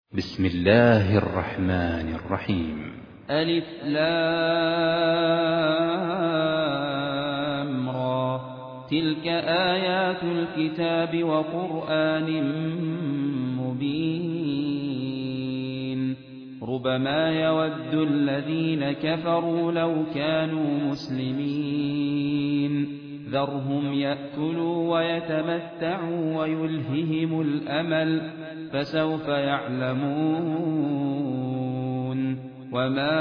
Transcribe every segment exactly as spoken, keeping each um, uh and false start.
بسم الله الرحمن الرحيم. ألف لام را تلك آيات الكتاب وقرآن مبين ربما يود الذين كفروا لو كانوا مسلمين ذرهم يأكلوا ويتمتعوا ويلههم الأمل فسوف يعلمون وما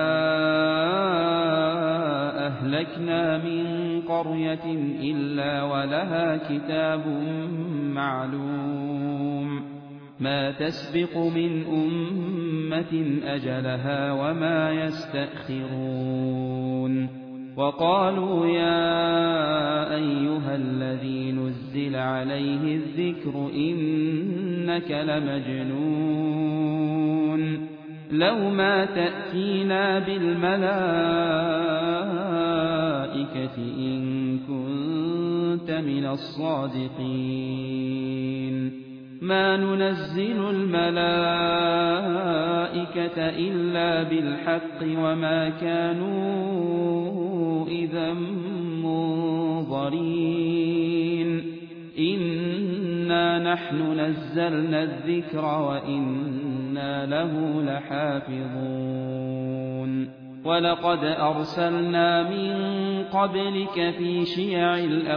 أهلكنا من قرية إلا ولها كتاب معلوم ما تسبق من أمة أجلها وما يستأخرون وقالوا يا أيها الذي نزل عليه الذكر إنك لمجنون لو ما تأتينا بالملائكة إن كنت من الصادقين ما ننزل الملائكة إلا بالحق وما كانوا إذا منظرين إنا نحن نزلنا الذكر وإنا له لحافظون ولقد أرسلنا من قبلك في شيع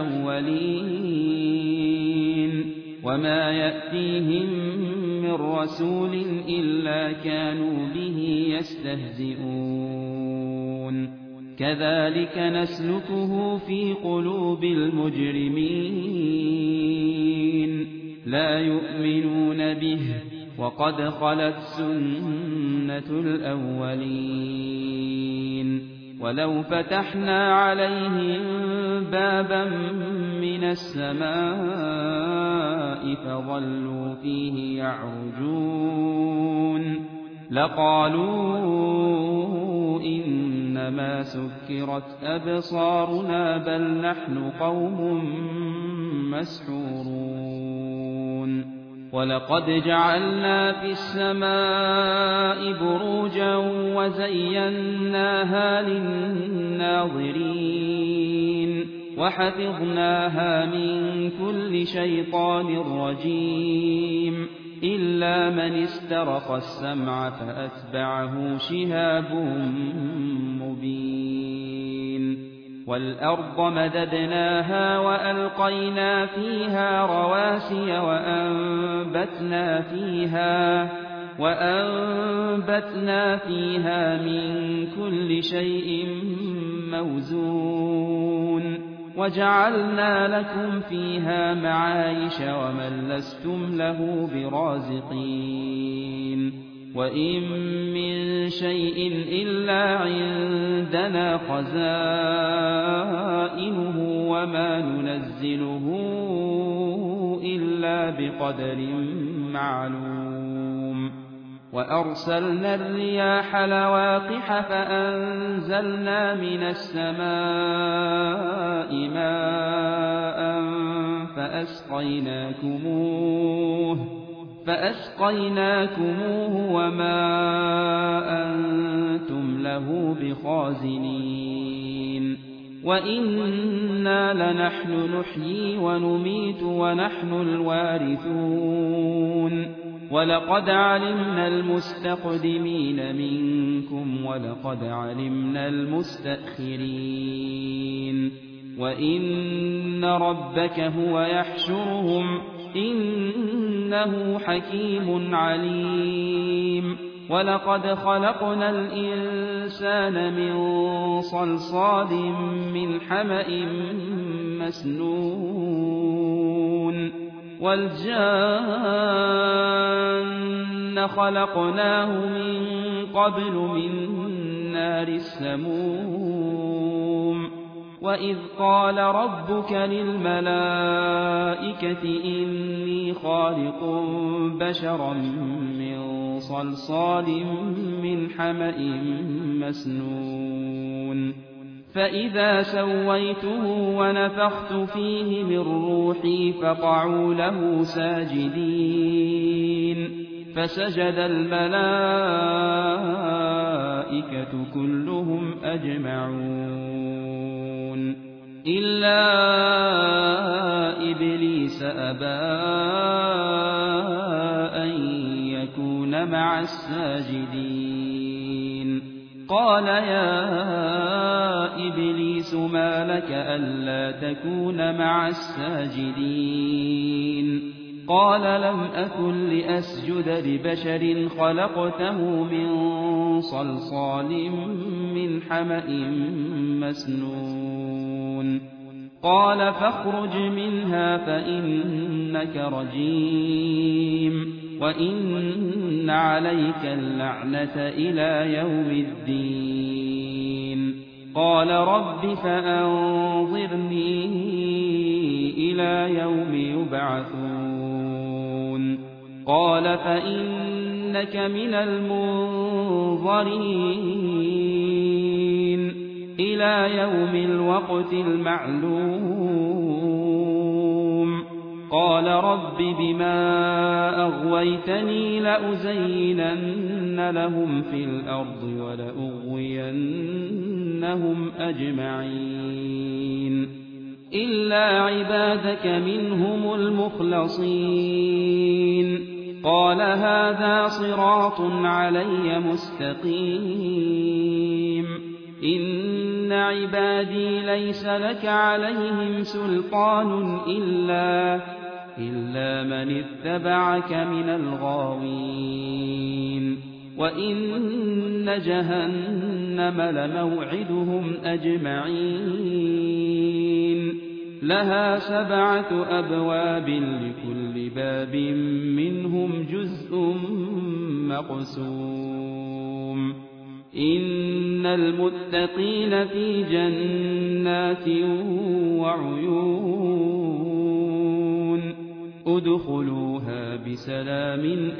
الأولين وما يأتيهم من رسول إلا كانوا به يستهزئون كذلك نسلكه في قلوب المجرمين لا يؤمنون به وقد خلت سنة الأولين ولو فتحنا عليهم بابا من السماء فظلوا فيه يعرجون لقالوا إنما سكرت أبصارنا بل نحن قوم مسحورون ولقد جعلنا في السماء بروجا وزيناها للناظرين وحفظناها من كل شيطان رجيم إلا من استرق السمع فأتبعه شهاب مبين والأرض مددناها وألقينا فيها رواسي وأنبتنا فيها وأنبتنا فيها من كل شيء موزون وجعلنا لكم فيها معايش ومن لستم له برازقين وإن من شيء إلا عندنا خزائنه وما ننزله إلا بقدر معلوم وأرسلنا الرياح لواقح فأنزلنا من السماء ماء فأسقيناكموه فأسقيناكموه وما أنتم له بخازنين وإنا لنحن نحيي ونميت ونحن الوارثون ولقد علمنا المستقدمين منكم ولقد علمنا المستأخرين وإن ربك هو يحشرهم إنه حكيم عليم ولقد خلقنا الإنسان من صلصال من حمأ مسنون والجان خلقناه من قبل من نار السموم وإذ قال ربك للملائكة إني خالق بشرا من صلصال من حمأ مسنون فإذا سويته ونفخت فيه من روحي فقعوا له ساجدين فسجد الملائكة كلهم أجمعون إلا إبليس أبى أن يكون مع الساجدين قال يا إبليس ما لك ألا تكون مع الساجدين قال لم أكن لأسجد لبشر خلقته من صلصال من حمأ مسنون قال فاخرج منها فإنك رجيم وإن عليك اللعنة إلى يوم الدين قال رب فأنظرني إلى يوم يبعثون قال فإنك من المنظرين إلى يوم الوقت المعلوم قال رب بما أغويتني لأزينن لهم في الأرض ولأغوينهم أجمعين إلا عبادك منهم المخلصين قال هذا صراط علي مستقيم إن عبادي ليس لك عليهم سلطان إلا إلا من اتبعك من الغاوين وإن جهنم لموعدهم أجمعين لها سبعة أبواب لكل باب منهم جزء مقسوم إن المتقين في جنات وعيون ادخلوها بسلام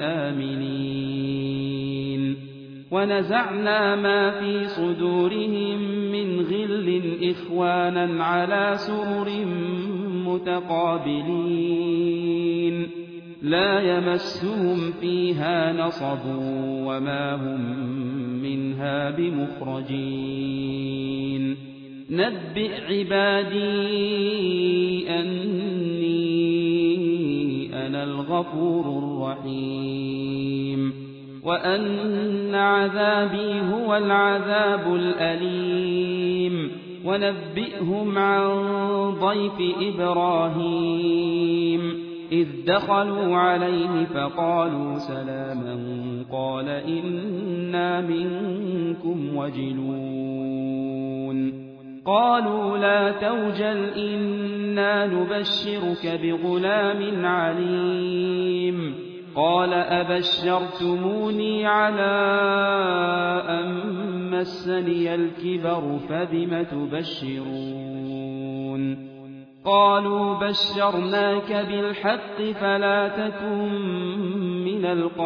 آمنين ونزعنا ما في صدورهم من غل إخوانا على سرر متقابلين لا يمسهم فيها نصب وما هم منها بمخرجين نبئ عبادي أني أنا الغفور الرحيم وأن عذابي هو العذاب الأليم ونبئهم عن ضيف إبراهيم إذ دخلوا عليه فقالوا سلاما قال إنا منكم وجلون قالوا لا توجل إنا نبشرك بغلام عليم قال أبشرتموني على أن مسني الكبر فبم تبشرون قالوا بشرناك بالحق فلا تكن من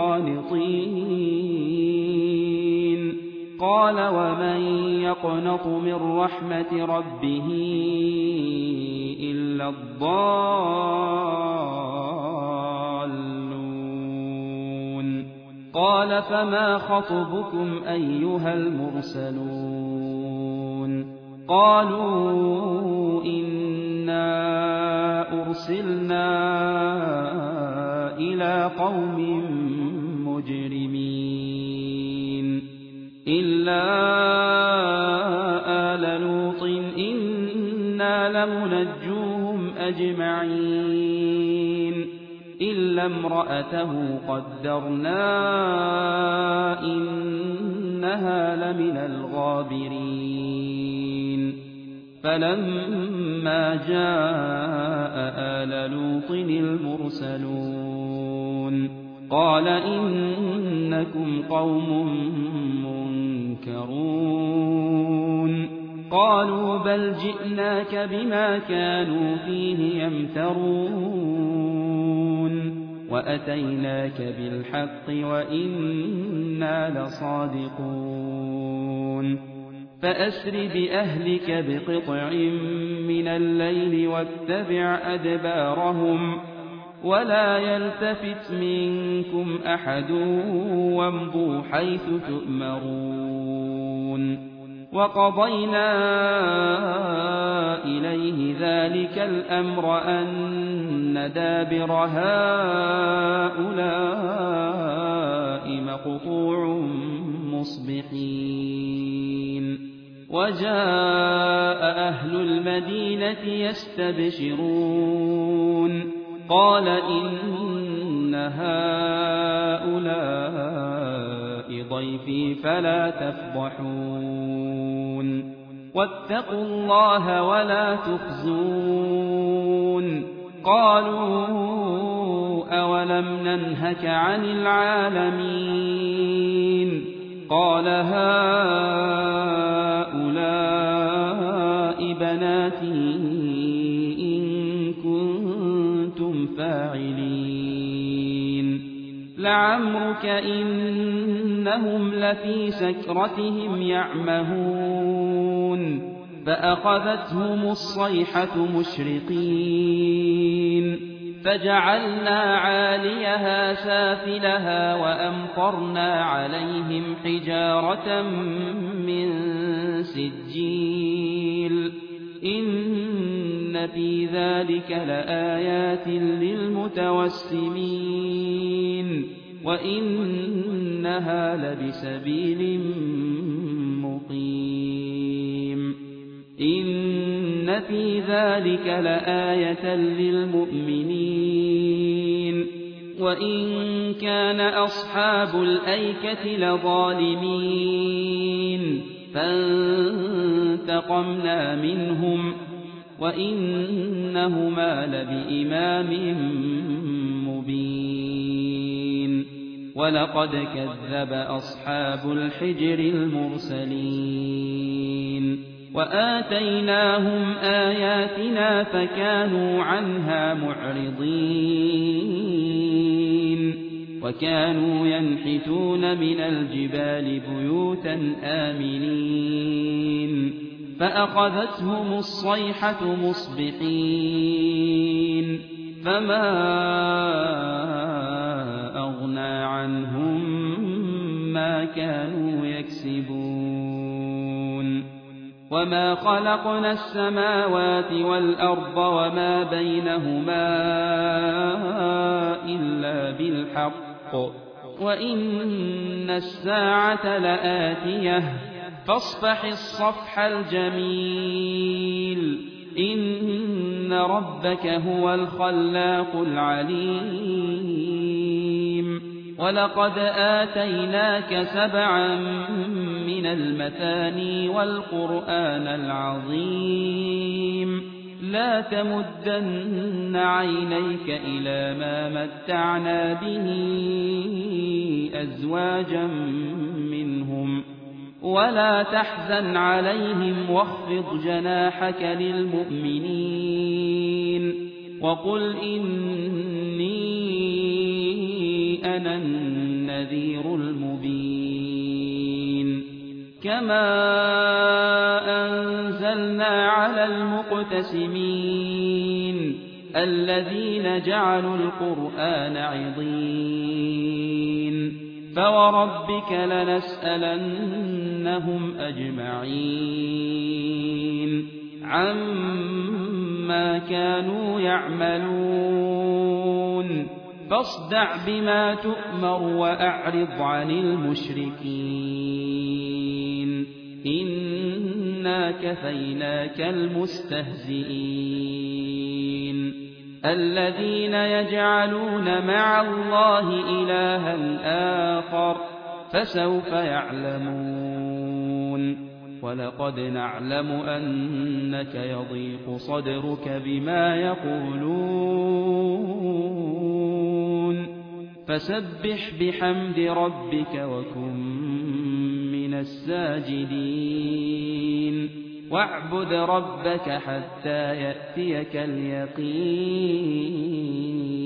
القانطين قال ومن يقنط من رحمة ربه إلا الضالون قال فما خطبكم أيها المرسلون قالوا إنا أرسلنا إلى قوم مجرمين إلا آل لوط إنا لمنجوهم أجمعين إلا امرأته قدرنا إنها لمن الغابرين فلما جاء آل لوط المرسلون قال إنكم قوم منكرون قالوا بل جئناك بما كانوا فيه يمترون وأتيناك بالحق وإنا لصادقون فأسر بأهلك بقطع من الليل واتبع أدبارهم ولا يلتفت منكم أحد وامضوا حيث تؤمرون وقضينا إليه ذلك الأمر أن دابر هؤلاء مقطوع مصبحين وجاء أهل المدينة يستبشرون قال إن هؤلاء ضيفي فلا تفضحون واتقوا الله ولا تخزون قالوا أولم ننهك عن العالمين قال هؤلاء بناتي إن كنتم فاعلين لعمرك إنهم لفي سكرتهم يعمهون فأخذتهم الصيحة مشرقين فجعلنا عاليها سافلها وأمطرنا عليهم حجارة من سجيل إن في ذلك لآيات للمتوسمين وإنها لبسبيل مقيم إن في ذلك لآية للمؤمنين وإن كان أصحاب الأيكة لظالمين فانتقمنا منهم وإنهما لبإمام مبين ولقد كذب أصحاب الحجر المرسلين وآتيناهم آياتنا فكانوا عنها معرضين وكانوا ينحتون من الجبال بيوتا آمنين فأخذتهم الصيحة مصبحين فما أغنى عنهم ما كانوا يكسبون وما خلقنا السماوات والأرض وما بينهما إلا بالحق وإن الساعة لآتية فاصفح الصفح الجميل إن ربك هو الخلاق العليم ولقد آتيناك سبعا من المثاني والقرآن العظيم لا تمدن عينيك إلى ما متعنا به أزواجا منهم ولا تحزن عليهم واخفض جناحك للمؤمنين وقل إني أنا النذير المبين كما أنزلنا على المقتسمين الذين جعلوا القرآن عضين فوربك لنسألنهم أجمعين عما كانوا يعملون فاصدع بما تؤمر وأعرض عن المشركين إنا كفيناك المستهزئين الذين يجعلون مع الله إلها آخر فسوف يعلمون ولقد نعلم أنك يضيق صدرك بما يقولون فسبح بحمد ربك وكن من الساجدين واعبد ربك حتى يأتيك اليقين